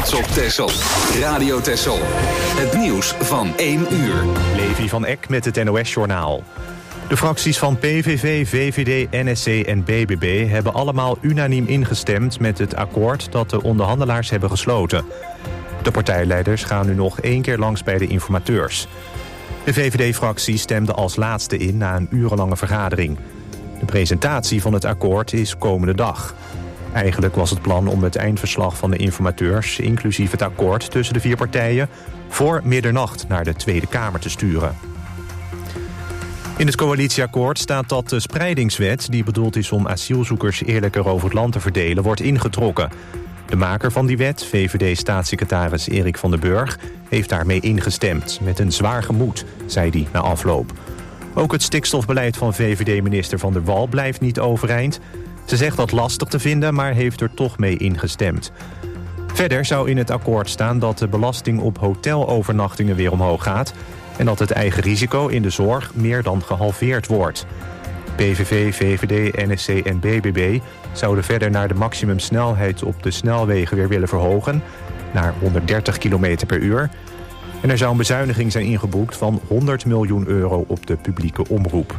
trots op Texel. Radio Texel. Het nieuws van 1 uur. Levi van Eck met het NOS-journaal. De fracties van PVV, VVD, NSC en BBB hebben allemaal unaniem ingestemd met het akkoord dat de onderhandelaars hebben gesloten. De partijleiders gaan nu nog 1 keer langs bij de informateurs. De VVD-fractie stemde als laatste in na een urenlange vergadering. De presentatie van het akkoord is komende dag. Eigenlijk was het plan om het eindverslag van de informateurs, inclusief het akkoord tussen de 4 partijen, voor middernacht naar de Tweede Kamer te sturen. In het coalitieakkoord staat dat de spreidingswet, die bedoeld is om asielzoekers eerlijker over het land te verdelen, wordt ingetrokken. De maker van die wet, VVD-staatssecretaris Erik van den Burg, heeft daarmee ingestemd. Met een zwaar gemoed, zei hij na afloop. Ook het stikstofbeleid van VVD-minister Van der Wal blijft niet overeind. Ze zegt dat lastig te vinden, maar heeft er toch mee ingestemd. Verder zou in het akkoord staan dat de belasting op hotelovernachtingen weer omhoog gaat en dat het eigen risico in de zorg meer dan gehalveerd wordt. PVV, VVD, NSC en BBB zouden verder naar de maximumsnelheid op de snelwegen weer willen verhogen, naar 130 km per uur. En er zou een bezuiniging zijn ingeboekt van 100 miljoen euro op de publieke omroep.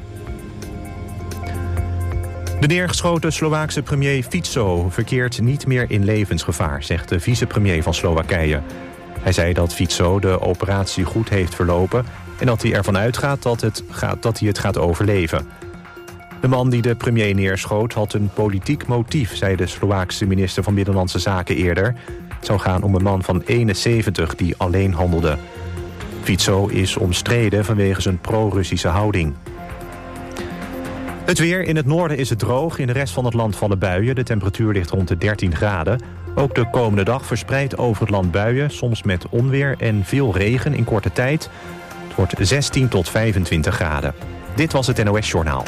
De neergeschoten Slovaakse premier Fico verkeert niet meer in levensgevaar, zegt de vicepremier van Slowakije. Hij zei dat Fico de operatie goed heeft verlopen en dat hij ervan uitgaat dat hij het gaat overleven. De man die de premier neerschoot had een politiek motief, zei de Slovaakse minister van Binnenlandse Zaken eerder. Het zou gaan om een man van 71 die alleen handelde. Fico is omstreden vanwege zijn pro-Russische houding. Het weer. In het noorden is het droog. In de rest van het land vallen buien. De temperatuur ligt rond de 13 graden. Ook de komende dag verspreid over het land buien. Soms met onweer en veel regen in korte tijd. Het wordt 16 tot 25 graden. Dit was het NOS-journaal.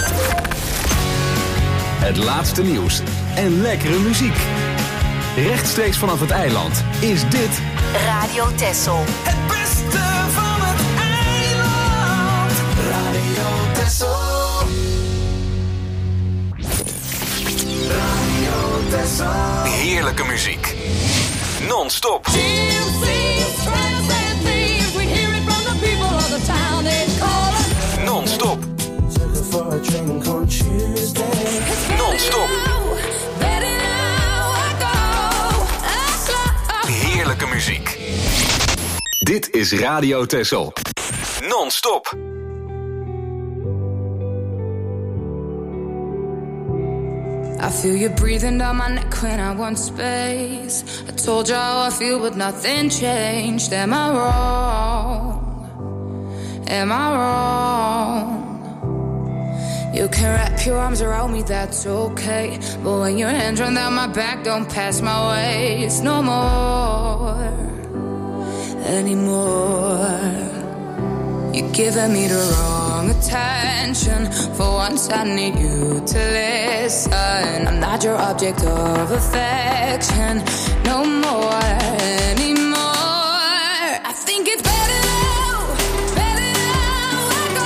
Het laatste nieuws en lekkere muziek. Rechtstreeks vanaf het eiland is dit Radio Texel. Het beste van het eiland. Radio Texel. Radio Texel. heerlijke muziek. Non-stop. Non-stop. Non-stop. Heerlijke muziek. Dit is Radio Texel. Non-stop. I feel you breathing down my neck when I want space. I told you how I feel, but nothing changed. Am I wrong? Am I wrong? You can wrap your arms around me, that's okay. But when your hands run down my back, don't pass my waist no more. Anymore. You're giving me the wrong attention. For once I need you to listen. I'm not your object of affection. No more anymore. I think it's better now. Better now I go.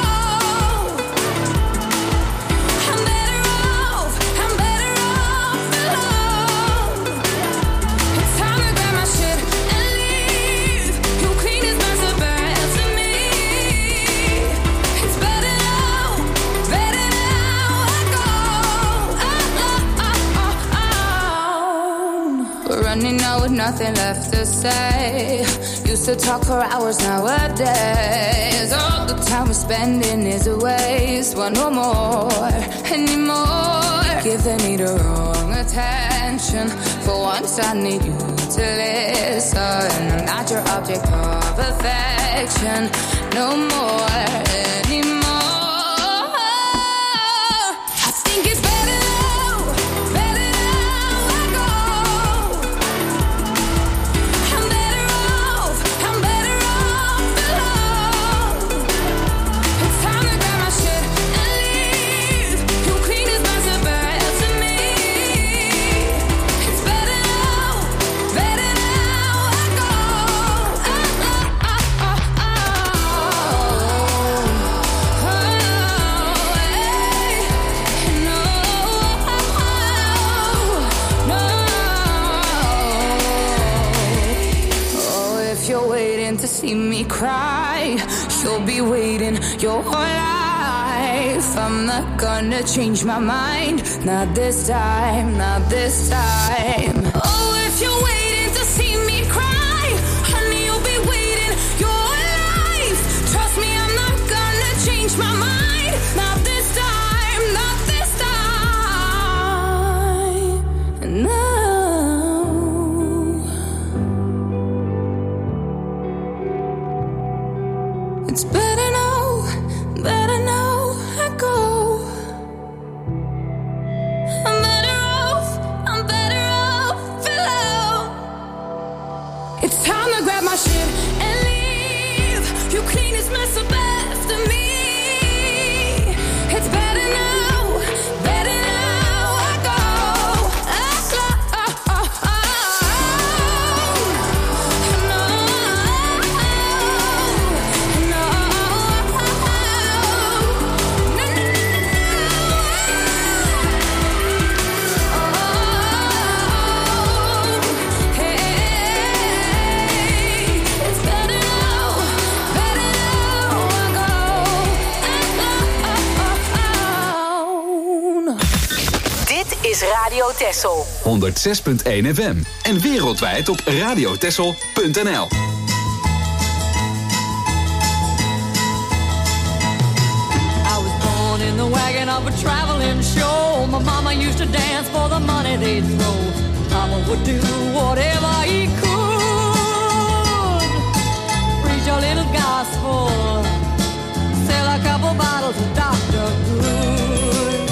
I'm better off. I'm better off alone. It's time to grab my shit and leave. You clean as my suburban to me. It's better now. Better now I go. We're running out with nothing left to say. Used to talk for hours nowadays. All the time we're spending is a waste. Want no more anymore. Giving me the wrong attention. For once I need you to listen. I'm not your object of affection. No more anymore. I think it's better now. Better now I go. I'm better off. I'm better off alone. It's time to grab my shit and leave. You clean as my suburban to me. It's better now. Better now I go. if you're waiting to see me cry, you'll be waiting your whole life. I'm not gonna change my mind, not this time, not this time. Oh, if you're waiting to see me cry, honey, you'll be waiting your whole life. Trust me, I'm not gonna change my mind, not this time, not this time. No. It's better now I go. I'm better off alone. It's time to grab my shit and leave. You clean this mess up after me. It's better now I go. Is Radio Texel 106.1 FM en wereldwijd op radiotexel.nl. In the wagon of a traveling show, my mama used to dance for the money they'd throw. Mama would do whatever he could, preach a little gospel, sell a couple bottles of Dr. Good.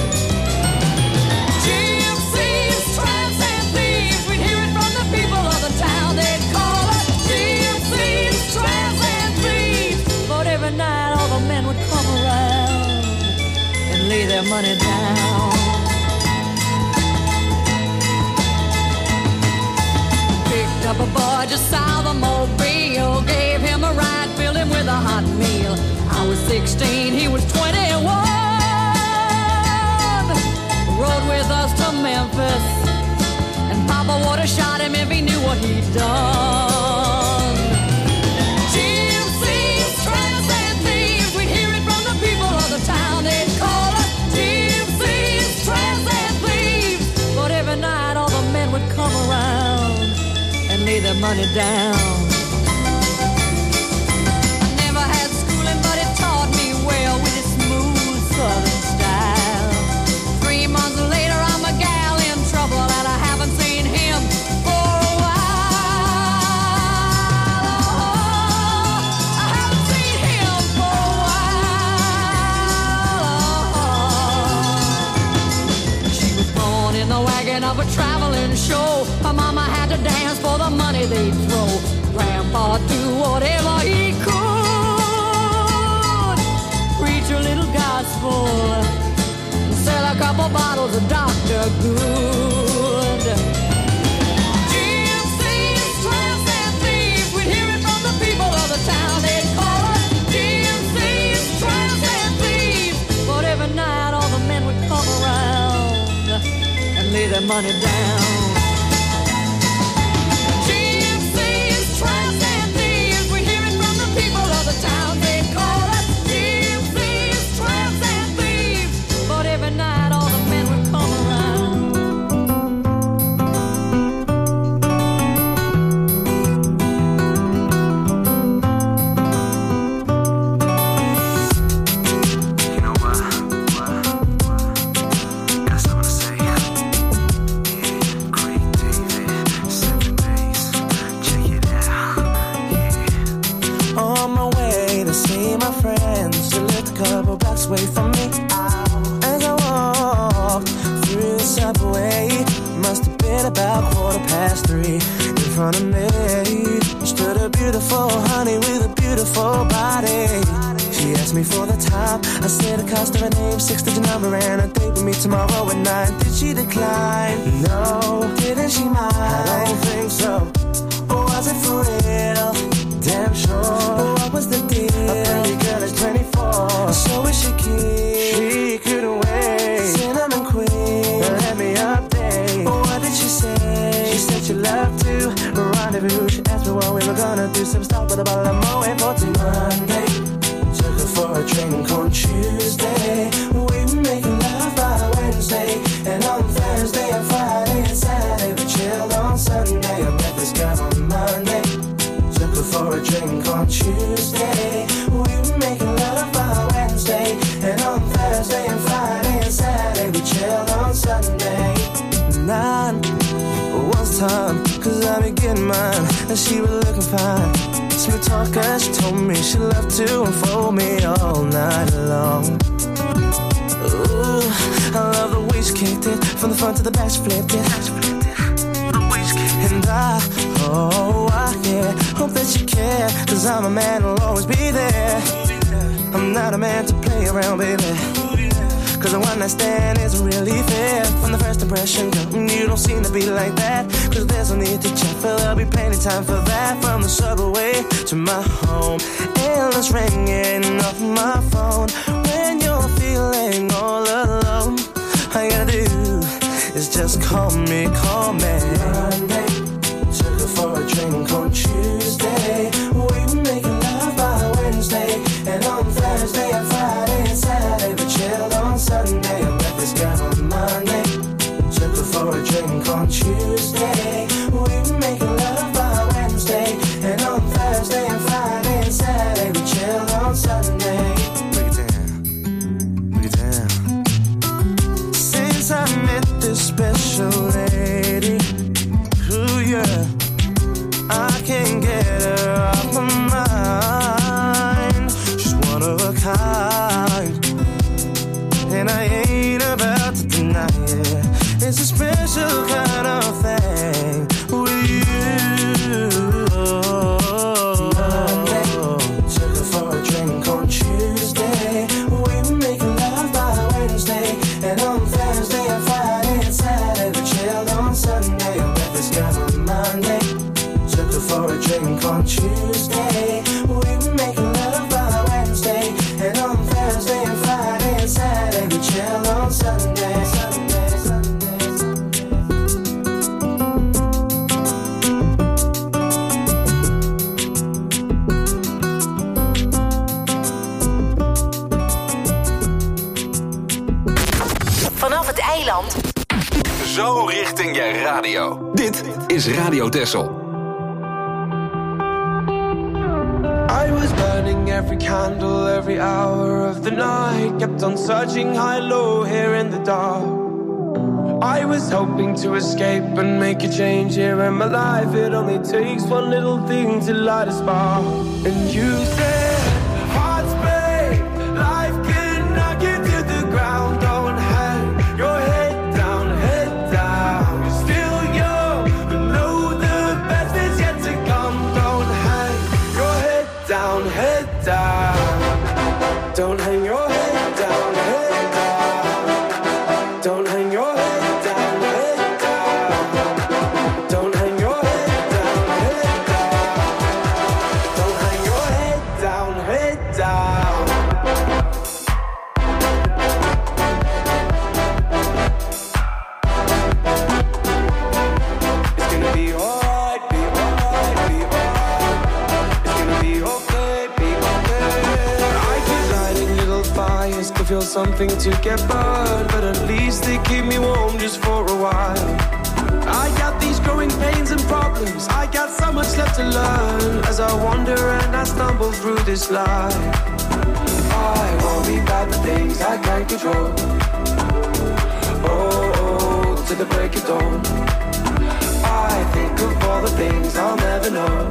Gypsies, tramps, and thieves, we'd hear it from the people of the town. They'd call us gypsies, tramps, and thieves. But every night all the men would come around and lay their money down. Picked up a boy just south of Mobile, gave him a ride, filled him with a hot meal. I was 16, he was 21. Rode with us to Memphis, and Papa would have shot him if he knew what he'd done. Gypsies, tramps, and thieves, we'd hear it from the people of the town. They'd call us gypsies, tramps, and thieves. But every night all the men would come around and lay their money down. I never had schooling, but it taught me well with its smooth southern style. 3 months later, I'm a gal in trouble, and I haven't seen him for a while. Oh, I haven't seen him for a while. She was born in the wagon of a traveling show. Her mama had to dance for the money they'd throw. Grandpa do whatever he could, preach a little gospel, sell a couple bottles of Dr. Good. Gypsies, tramps, and thieves, we'd hear it from the people of the town. They'd call us gypsies, tramps, and thieves. But every night all the men would come around and lay their money down. Gypsies, tramps, and thieves, we'd hear it from the people of the town. They'd call us gypsies, tramps, and thieves. But every night all the men would come around. You know what? Got something to say. Yeah, Craig David, 7 days. Check it out. Yeah. On my way to see my friends, she lived a couple blocks away from me. As I walked through the subway, must have been about 3:15. In front of me stood a beautiful honey with a beautiful body. She asked me for the time. I said the cost of her name, 6-digit number, and a date with me tomorrow at 9. Did she decline? No. Didn't she mind? I don't think so. Or was it for real? Damn sure. But what was the deal? A pretty girl is 24. So is she cute? She couldn't wait. Cinnamon queen, let me update. But what did she say? She said she loved to rendezvous do. She asked me what we were gonna do. Some stop with a bottle of Moet for Monday. Took her for a drink on Tuesday. We were making love by Wednesday. And on Thursday and Friday and Saturday we chilled on Sunday. I met this girl on Monday. Took her for a drink on Tuesday. We were making love by Wednesday. And on Thursday and Friday and Saturday we chilled on Sunday. 9 was time, cause I be getting mine. And she was looking fine. Smooth talker, she told me she loved to unfold me all night long. Ooh, I love the way she kicked it. From the front to the back she flipped it. And I hope that you care. Cause I'm a man who'll always be there. I'm not a man to play around, baby. Cause a one-night stand isn't really fair. From the first impression, girl, you don't seem to be like that. Cause there's no need to check, but there'll be plenty time for that. From the subway to my home, endless ringing off my phone. When you're feeling all alone, all you gotta do is just call me. Monday, took her for a drink on Tuesday. We were making love by Wednesday. And on Thursday and Friday and Saturday we chilled on Sunday. I met this girl on Monday. Took her for a drink on Tuesday. We were making love by Wednesday. And on Thursday and Friday and Saturday we chilled on Sunday. Break it down, break it down. Since I met this special lady, ooh yeah, I can't get her off my mind. She's one of a kind, and I ain't about to deny it. It's a special kind of thing with you. Monday, took her for a drink on Tuesday. We were making love by Wednesday. And on Thursday and Friday and Saturday we chilled on Sunday. I met this girl on Monday. Took her for a drink on Tuesday. We were making love by Wednesday. And on Thursday and Friday and Saturday we chilled on Sunday. Vanaf het eiland. Zo richting je radio. Dit is Radio Texel. I was burning every candle, every hour of the night. Kept on searching high, low, here in the dark. I was hoping to escape and make a change here in my life. It only takes one little thing to light a spark. And you said, hearts break, life can knock you to the ground. Don't hang your head down, head down. You're still young, but know the best is yet to come. Don't hang your head down, head down. Don't hang your head down, head down. Don't hang your head down, head down. Don't hang your head down, head down. Don't hang your head down, head down. It's gonna be alright, be alright, be alright. It's gonna be okay, be okay. I keep lighting little fires to feel something to get burned, but at least they keep me warm just for a while. I got these growing pains and problems. I got so much left to learn as I wander and I stumble through this life. I worry about the things I can't control. Oh, to the break of dawn. I think of all the things I'll never know.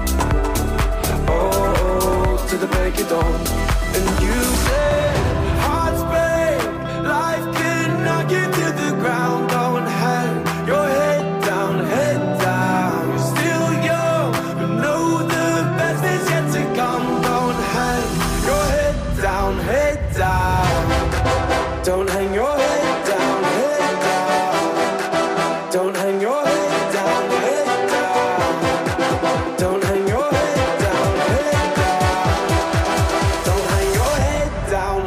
Oh, to the break of dawn. And you say, hearts break, life can knock you to the ground. Don't hang your head down, head down. You're still young, but know the best is yet to come. Don't hang your head down, head down. Don't hang your head down, head down. Don't hang your head down, head down. Don't hang your head down, head down. Don't hang your head down.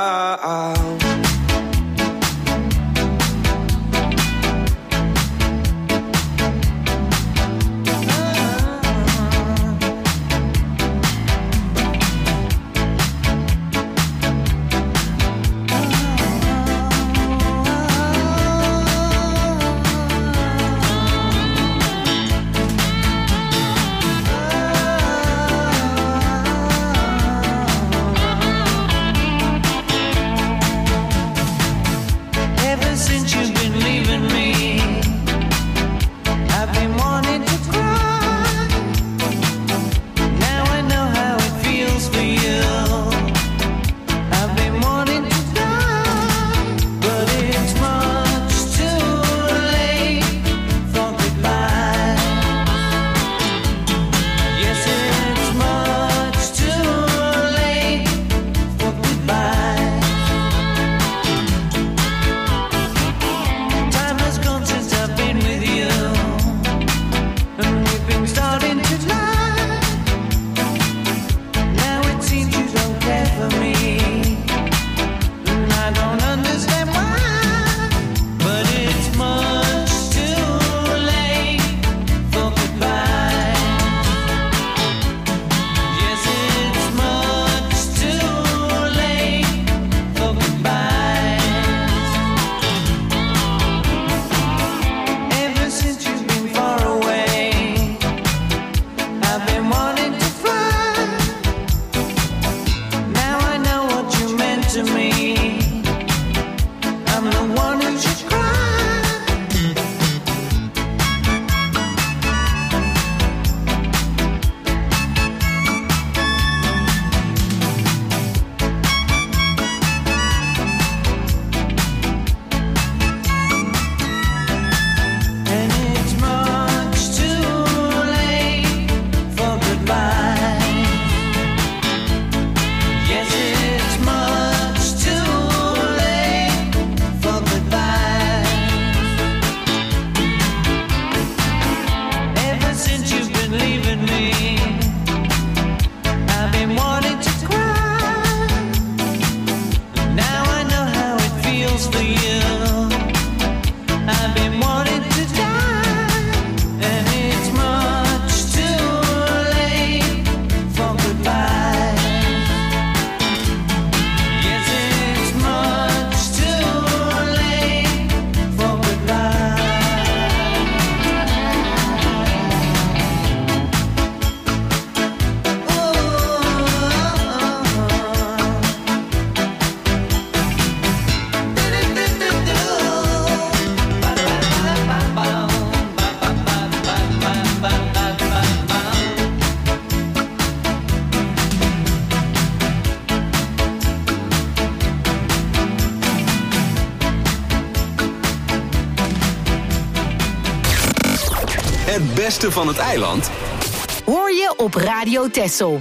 Het beste van het eiland hoor je op Radio Texel.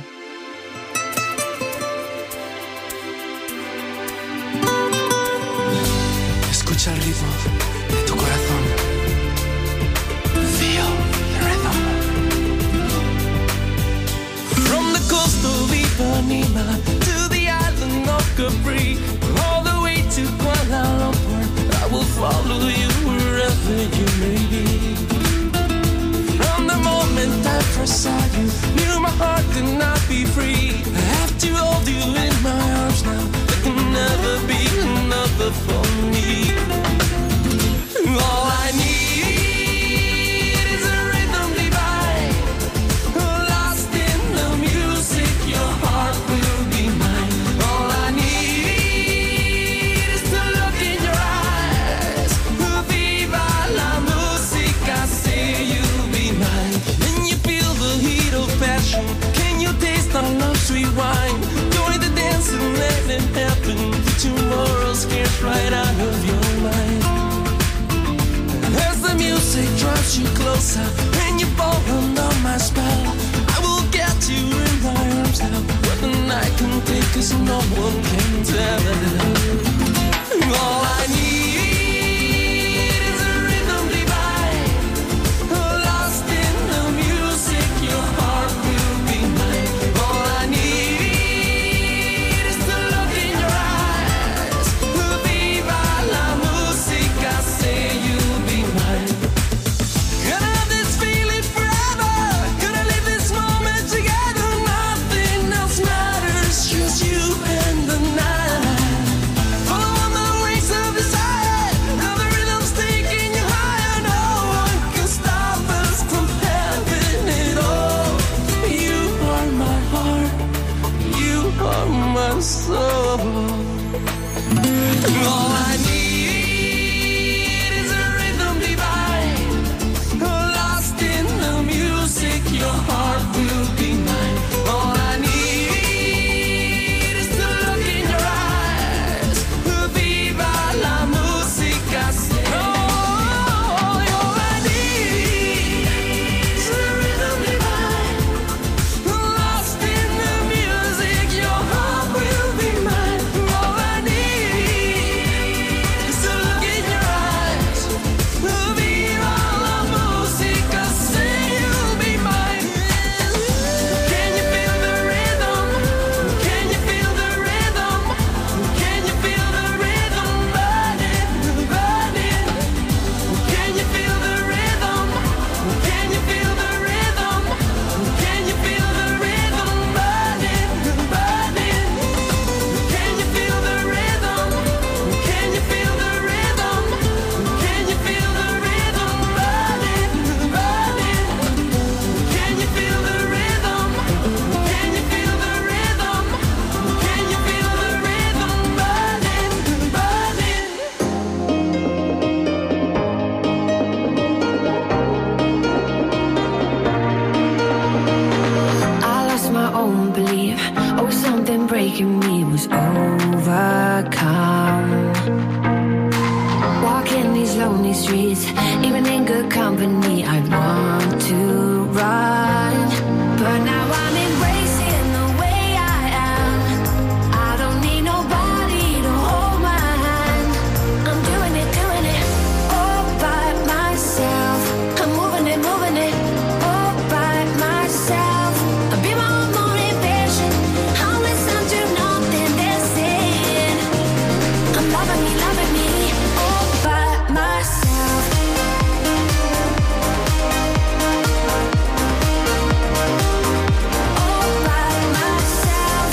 Escucha el ritmo de tu corazón. Feel the rhythm. From the coast of Ipanema to the island of Capri, all the way to Kuala Lumpur, I will follow you wherever you may be. From the moment I first saw you, knew my heart could not be free. I have to hold you in my arms now. There can never be another for me. All I need is a rhythm divine, lost in the music. Your heart will be mine. All I need is to look in your eyes. Viva la musica, say you'll be mine. Can you feel the heat of passion? Can you taste our love sweet wine? Join the dance and let it happen. Tomorrow scares right out of your mind. As the music drives you closer and you fall under my spell, I will get you in my arms now. What the night can take, 'cause no one can tell. All I need is a rhythm divine, lost in the music. Your heart will be mine. All I need is to look in your eyes. come. Walking these lonely streets, even in good company, I want to run. But now I'm embracing the way I am. I don't need nobody to hold my hand. I'm doing it all by myself. I'm moving it all by myself. I'll be my own motivation. I'll listen to nothing they're saying. I'm loving me all by myself. All by myself.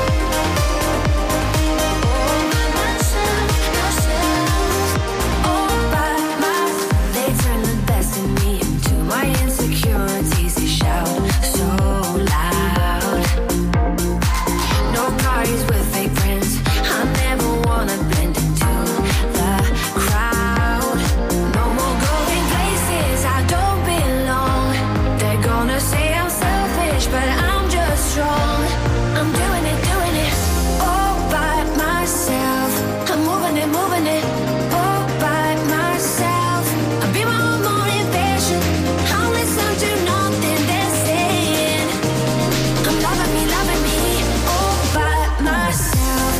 All by myself. They turn the best in me into my insecurities. They shout so loud. No parties with fake friends. I never wanna blend into the crowd. No more going places I don't belong. They're gonna say I'm selfish, but I'm just strong. I'm doing it all by myself. I'm moving it all by myself. I'll be my own motivation. I'll listen to nothing they're saying. I'm loving me all by myself.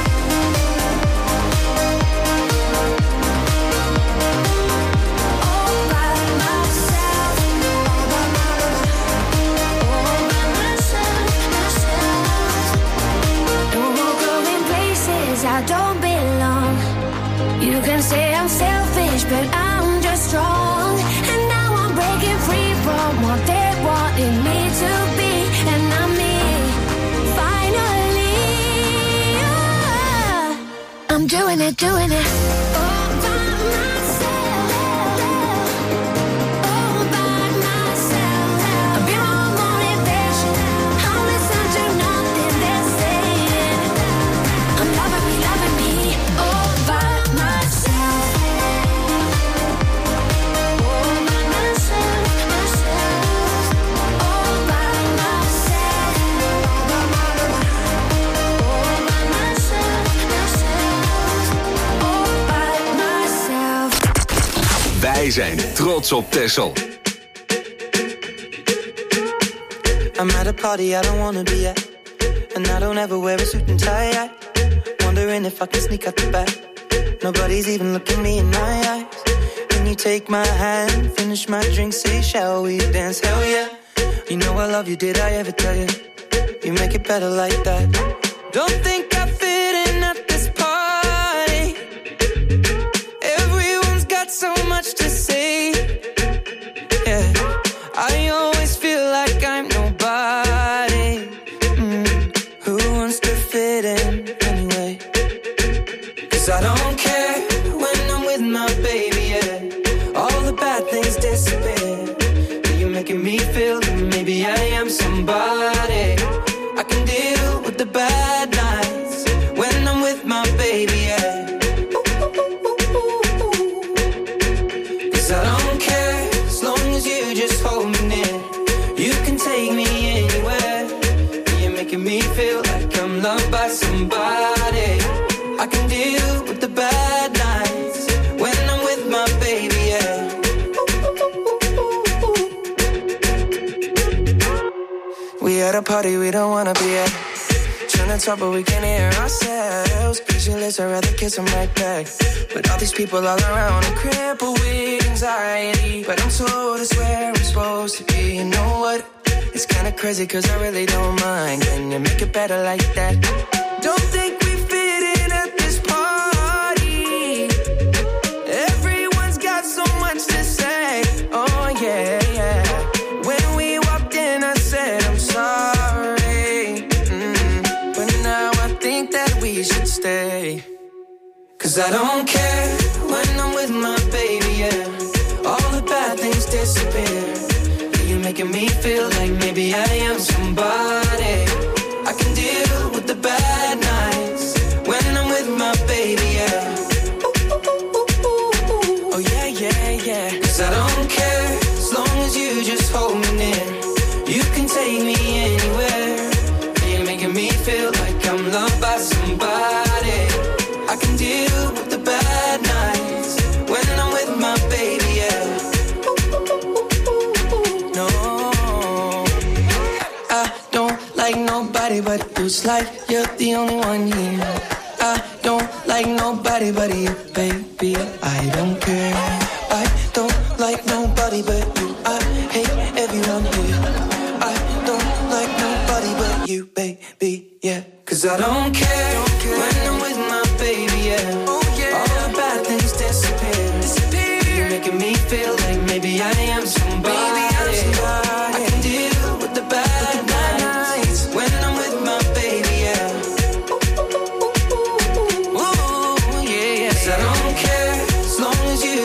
All by myself. No more going places I don't belong. You can say I'm selfish, but I'm just strong. And now I'm breaking free from what they wanted me to be. And I'm me, finally. I'm doing it all by myself. All by myself. I'll be my own motivation. I'll listen to nothing they're saying. I'm loving me all by myself. All by myself. All by myself. All by myself. Wij zijn trots op Texel. I'm at a party I don't wanna be at, and I don't ever wear a suit and tie. Wondering if I can sneak out the back. Nobody's even looking me in my eyes. Can you take my hand, finish my drink, say shall we dance? Hell yeah. You know I love you, did I ever tell you? You make it better like that. Don't think I fit in at this party. Everyone's got so much to say. Yeah, I always feel like I'm nobody. Who wants to fit in anyway? 'Cause I don't care when I'm with my baby, yeah. All the bad things disappear. You're making me feel that maybe I am somebody. I can deal with the bad nights when I'm with my baby, yeah. 'Cause I don't care as long as you just hold me near. You can take me anywhere. You're making me feel like I'm loved by somebody. I can deal with the bad nights when I'm with my baby, yeah. We at a party we don't wanna be at. Trying to talk but we can't hear ourselves. Pictureless, I'd rather kiss them right back. But all these people all around, I'm crippled with anxiety. But I'm told it's where I'm supposed to be. You know what? It's kinda crazy 'cause I really don't mind. Can you make it better like that? Don't think we fit in at this party. Everyone's got so much to say. Oh yeah, yeah. When we walked in I said I'm sorry. But now I think that we should stay. 'Cause I don't care when I'm with my baby, yeah. All the bad things disappear. You're making me feel like maybe I am somebody. I can deal with the bad nights when I'm with my baby, yeah. Oh yeah, yeah, yeah. 'Cause I don't care as long as you just hold me near. You can take me anywhere. You're making me feel like I'm loved by somebody. Feels like you're the only one here. I don't like nobody but you, baby. I don't care. I don't like nobody but you. I hate everyone here. I don't like nobody but you, baby, yeah. 'Cause I don't care when I'm with my baby, yeah. Oh yeah. All the bad things disappear. You're making me feel like maybe I am somebody. I can deal with the bad nights when I'm with my baby, yeah. Ooh, yeah, yeah. 'Cause I don't care as long as you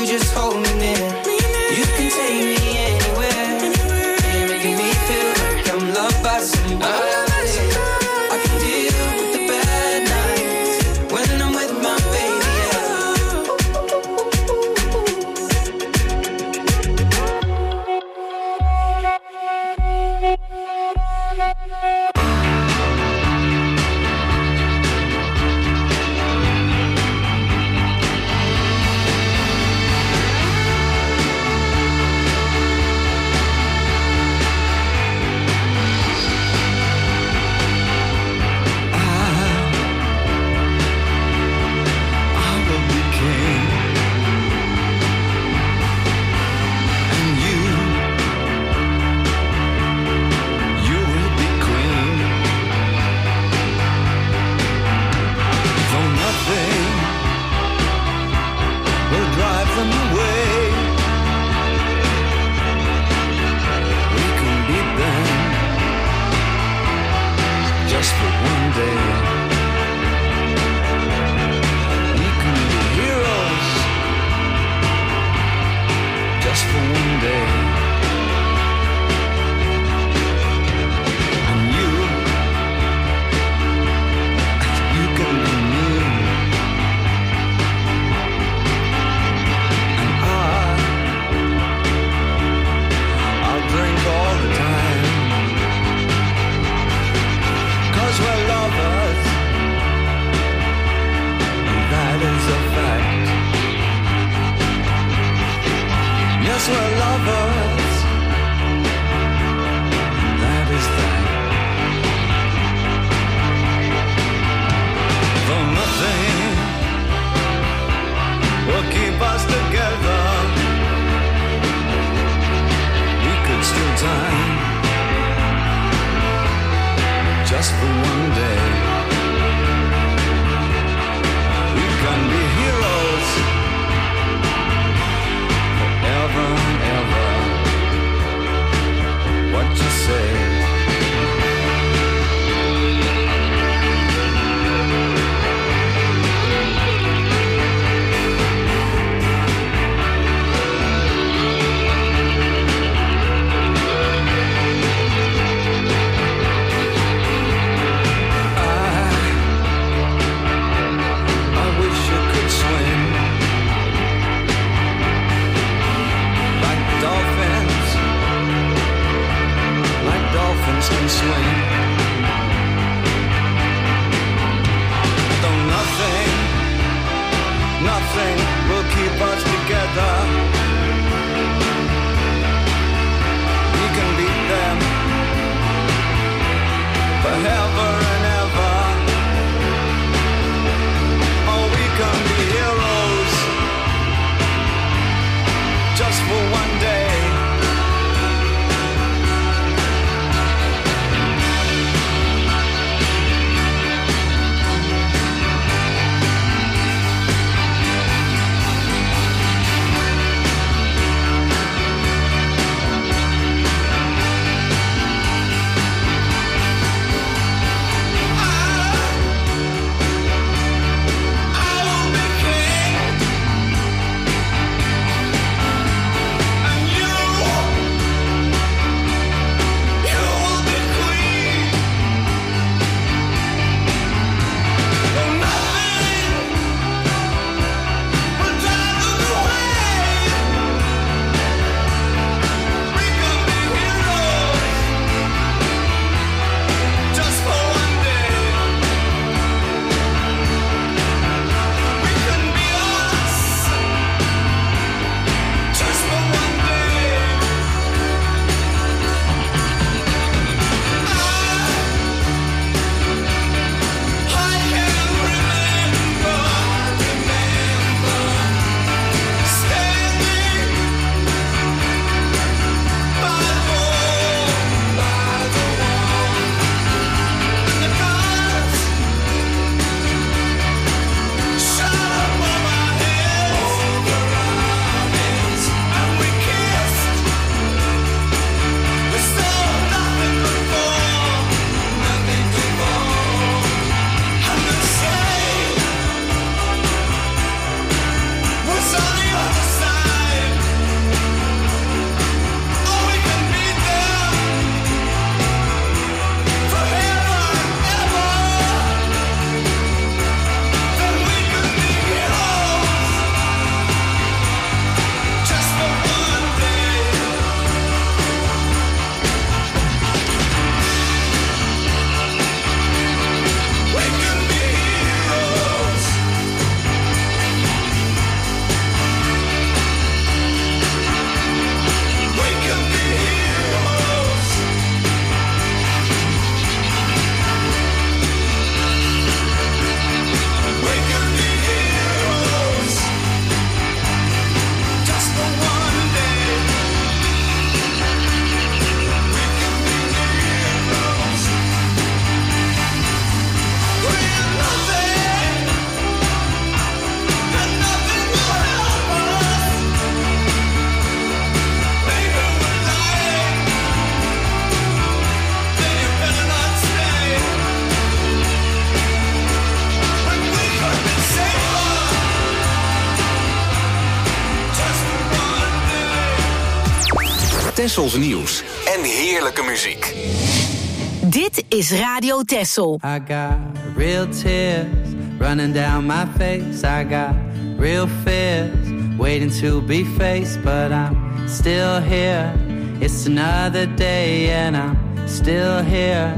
Tessels nieuws en heerlijke muziek. Dit is Radio Tessel. I got real tears running down my face. I got real fears waiting to be faced, but I'm still here. It's another day and I'm still here.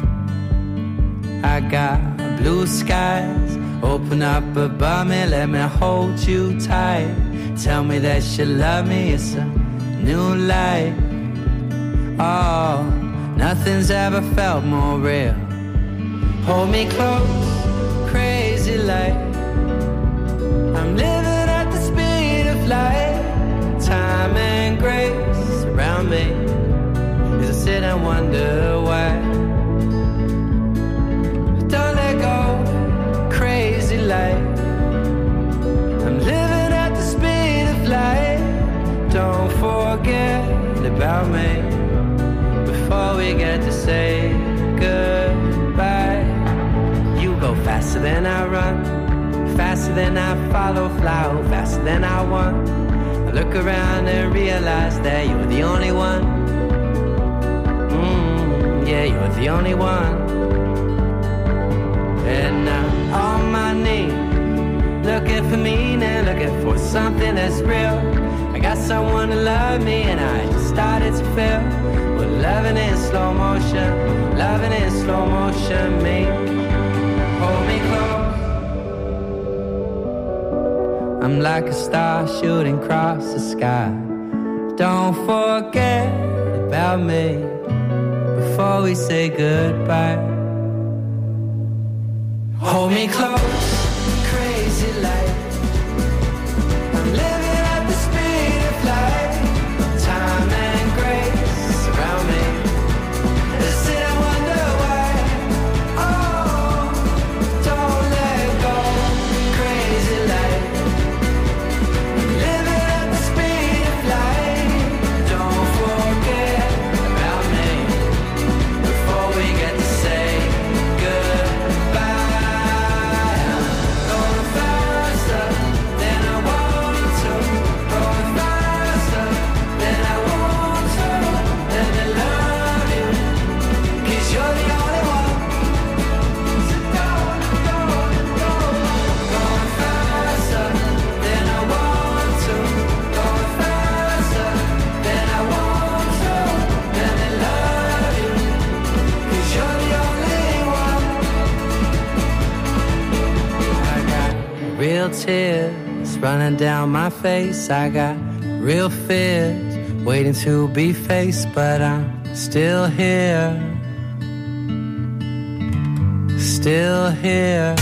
I got blue skies open up above me, let me hold you tight. Tell me that you love me, it's a new life. Oh, nothing's ever felt more real. Hold me close, crazy like I'm living at the speed of light. Time and grace around me as I sit and wonder why. Don't let go, crazy like I'm living at the speed of light. Don't forget about me before we get to say goodbye. You go faster than I run, faster than I follow, fly faster than I want. I look around and realize that you're the only one. Yeah, you're the only one. And I'm on my knees, looking for meaning, looking for something that's real. I got someone to love me and I just started to feel. We're loving in slow motion, loving in slow motion, me. Hold me close. I'm like a star shooting across the sky. Don't forget about me before we say goodbye. Hold me close, crazy like I'm living at the speed of light. Time and grace around me. I sit and wonder why. Oh, don't let go, crazy like I'm living at the speed of light. Don't forget about me before we get to say goodbye. Real tears running down my face. I got real fears waiting to be faced, but I'm still here. Still here.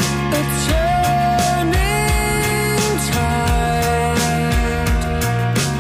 Turning tide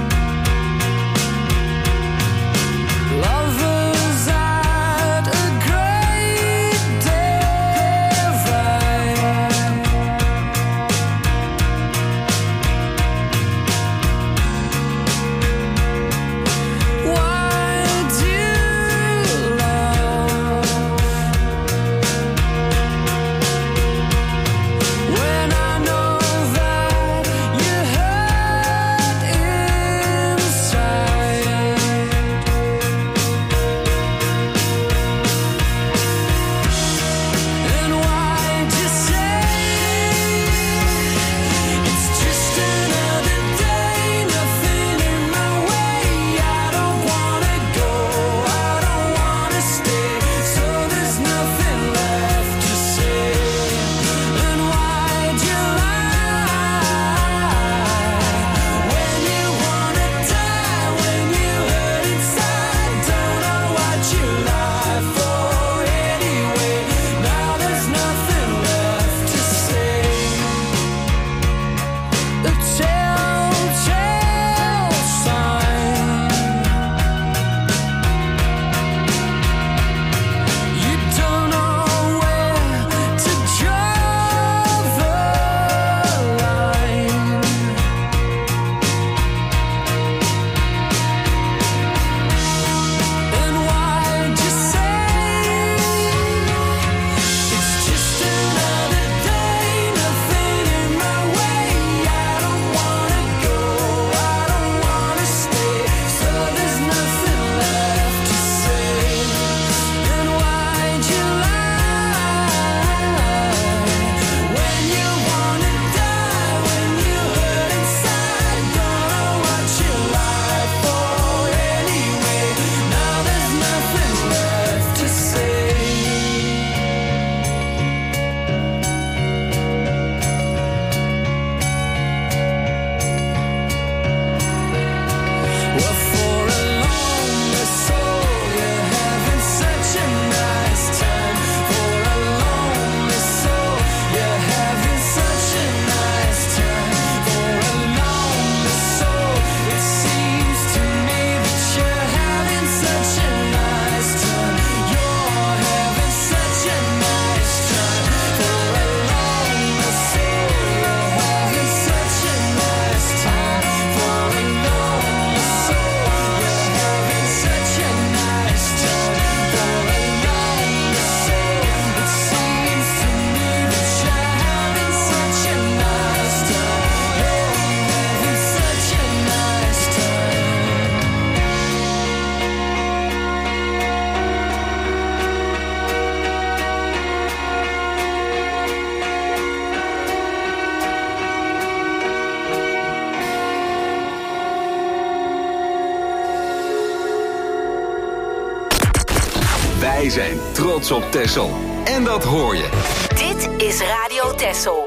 Wij zijn trots op Texel. En dat hoor je. Dit is Radio Texel.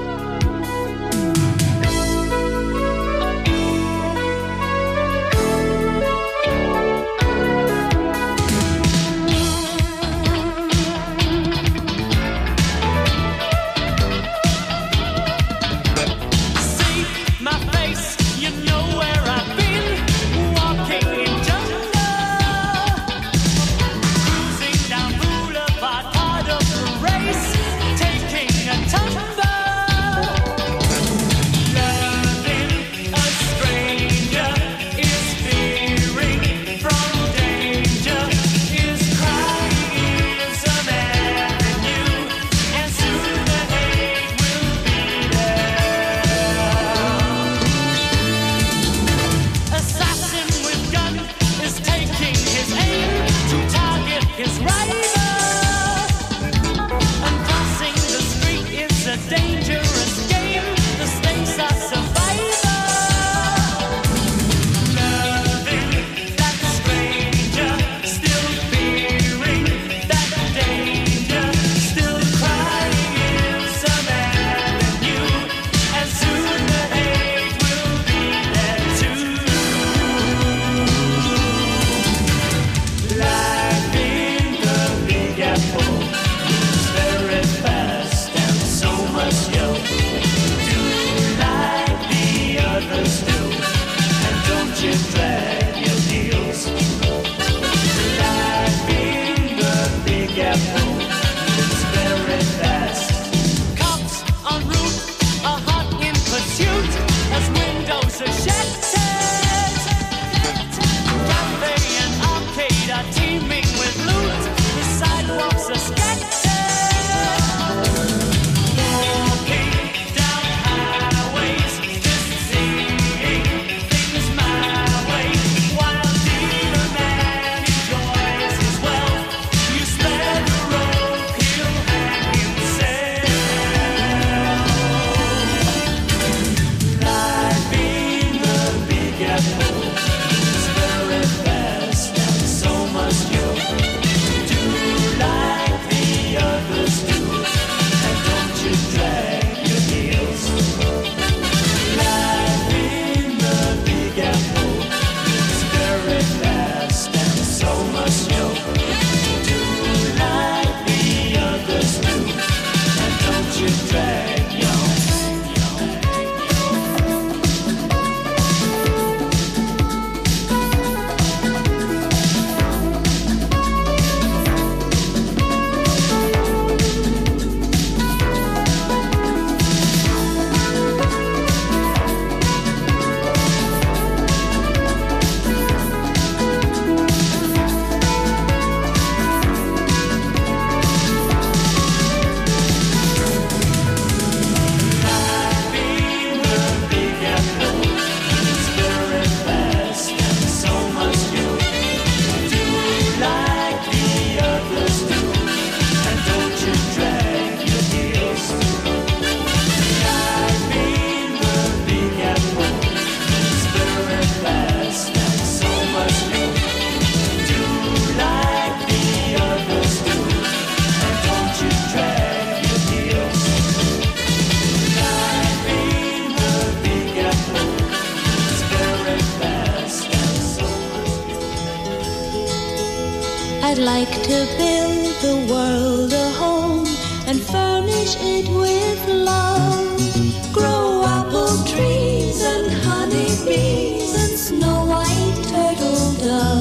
I'd like to build the world a home and furnish it with love. Grow apple trees and honeybees and snow white turtle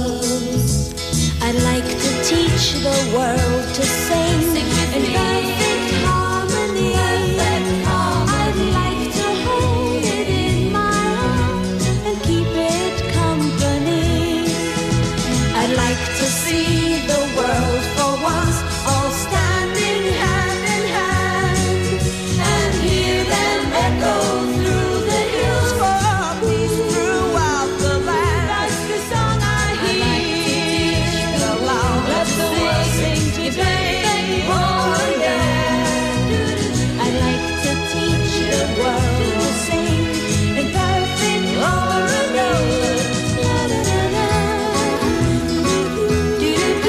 doves. I'd like to teach the world to sing in perfect harmony. I'd like to hold it in my arms and keep it company. I'd like to see the world for once all standing hand in hand and hear them echo through the hills for peace throughout the land. That's the song I hear aloud. Let the world sing today. Oh yeah. I'd like to teach the world to sing in perfect harmony.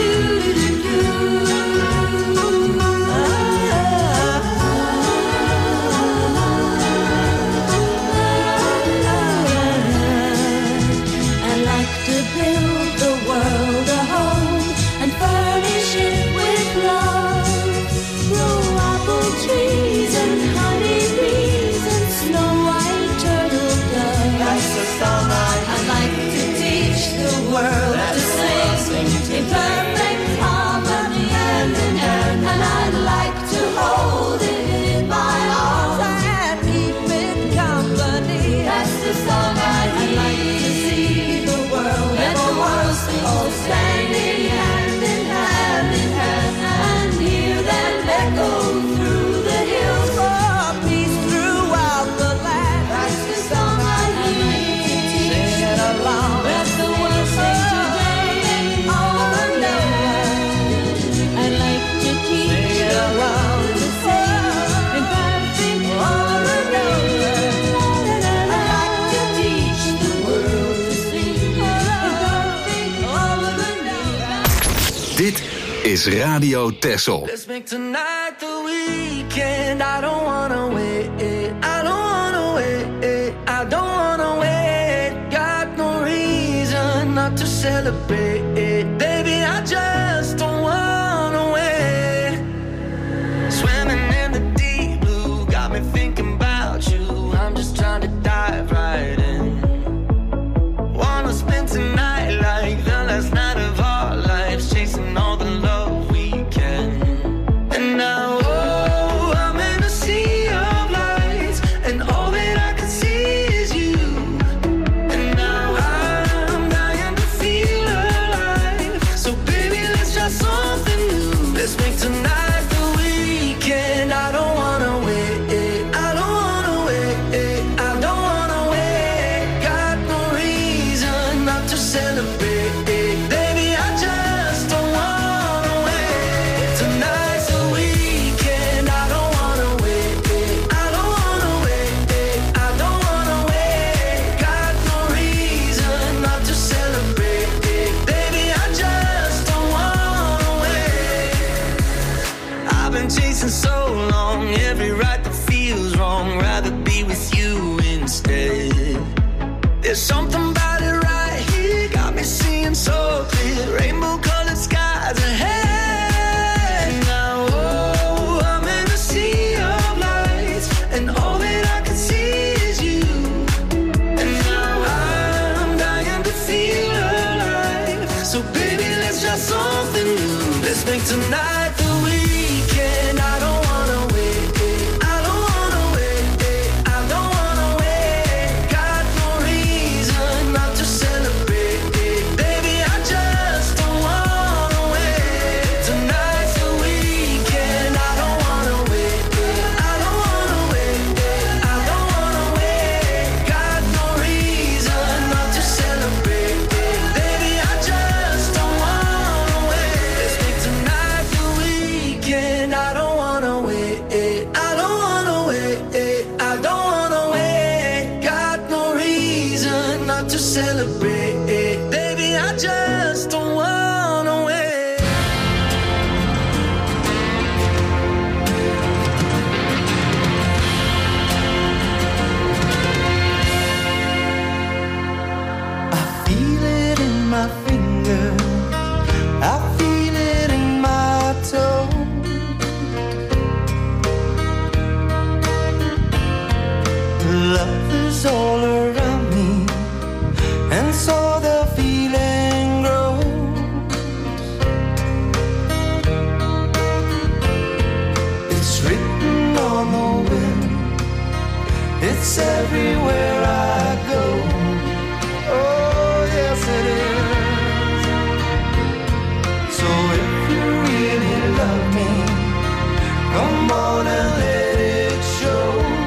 Dit is Radio Texel. Let's make tonight the weekend. I don't wanna wait. I don't wanna wait. I don't wanna wait. Got no reason not to celebrate. Baby, I just don't wanna wait. Swimming in the deep blue got me thinking about you. I'm just trying to dive right in. Wanna spend tonight like the last night of our lives, chasing all the love we can. And now, oh, I'm in a sea of lights, and all that I can see is you. And now I'm dying to feel alive. So baby, let's try something new. Let's make tonight the weekend. I don't wanna wait. I don't wanna wait. I don't wanna wait. Got no reason not to celebrate. Baby, I just don't wanna wait. Tonight's the weekend. I don't wanna wait. I don't wanna wait. I don't wanna wait. Got no reason not to celebrate. Baby, I just don't wanna wait. I've been chasing so long, every right that feels wrong. Rather be with you instead. There's something about it right here, got me seeing so clear. Rainbow colored skies ahead. Now, oh, I'm in a sea of lights, and all that I can see is you. And now I'm dying to feel alive. So baby, let's try something new. Let's make tonight the weekend. I don't wanna wait. I don't wanna wait. I don't wanna wait. Got no reason not to celebrate. Baby, I just don't wanna wait. Tonight's the weekend. I don't wanna wait. I don't wanna wait. I don't wanna wait. Got no reason not to celebrate. Baby, I just don't wanna wait. Let's make tonight the weekend. I don't wanna wait. I don't wanna wait. I don't wanna wait. Got no reason not to celebrate. Baby, I just don't wanna wait. I feel it in my finger, I feel it in my toe. Love is all around me, and so the feeling grows. It's written on the wind, it's everywhere I go. Oh, yes it is. So if you really love me, come on and let it show.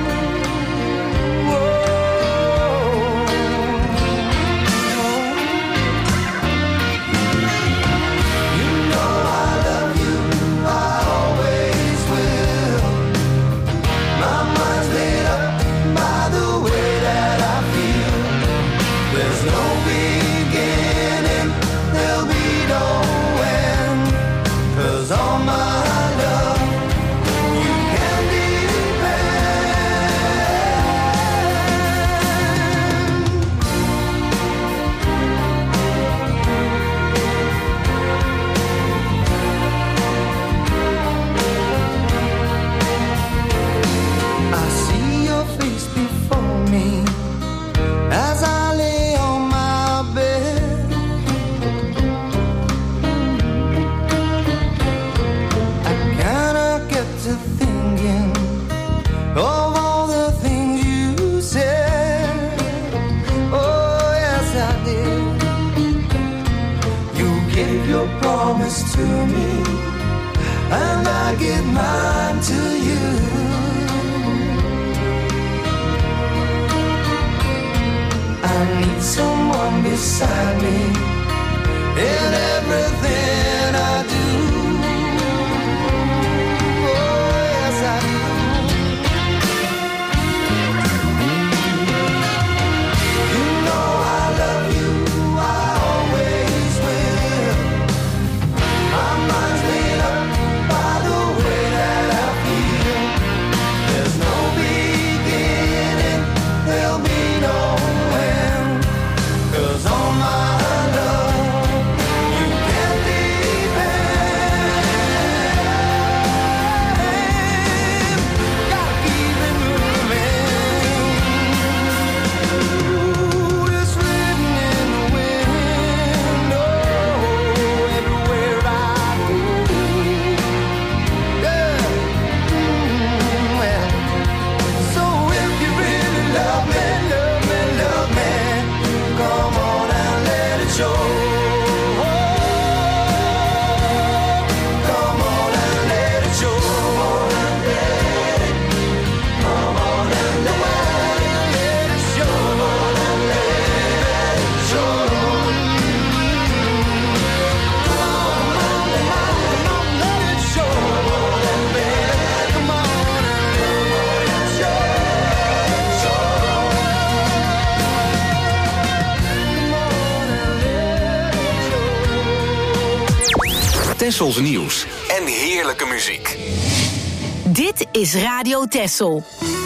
You know I love you, I always will. My mind's made up by the way that I feel. There's no beginning, there'll be no end. 'Cause all my love, you can depend. I see your face before me as I lay on my bed. I cannot get to thinking of all the things you said. Oh, yes, I did. You gave your promise to me, and I give mine to you. I need someone beside me in everything I do. Oh, yes, I do. You know I love you, I always will. My Tessels nieuws en heerlijke muziek. Dit is Radio Tessel.